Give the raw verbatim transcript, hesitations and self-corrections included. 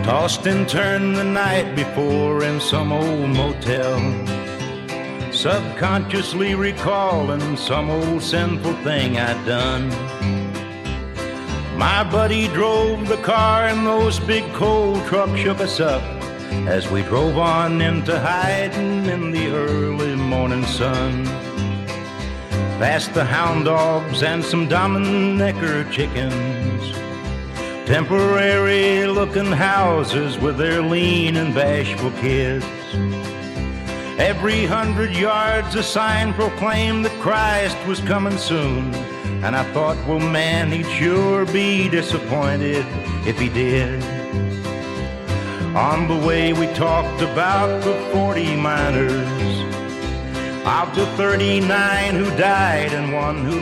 Tossed and turned the night before in some old motel, subconsciously recalling some old sinful thing I'd done. My buddy drove the car and those big coal trucks shook us up as we drove on into hiding in the early morning sun. Past the hound dogs and some Dominecker chickens, temporary looking houses with their lean and bashful kids. Every hundred yards a sign proclaimed that Christ was coming soon, and I thought, well man, he'd sure be disappointed if he did. On the way we talked about the forty miners, of the thirty-nine who died and one who